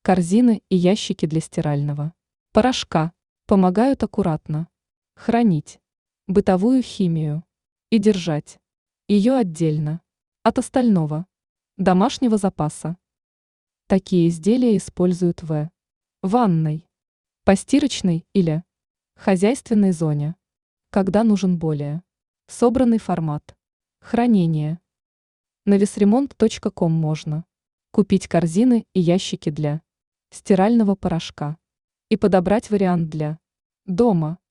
Корзины и ящики для стирального порошка помогают аккуратно хранить бытовую химию и держать ее отдельно от остального домашнего запаса. Такие изделия используют в ванной, постирочной или хозяйственной зоне, когда нужен более собранный формат хранения. На весремонт.ком можно купить корзины и ящики для стирального порошка и подобрать вариант для дома.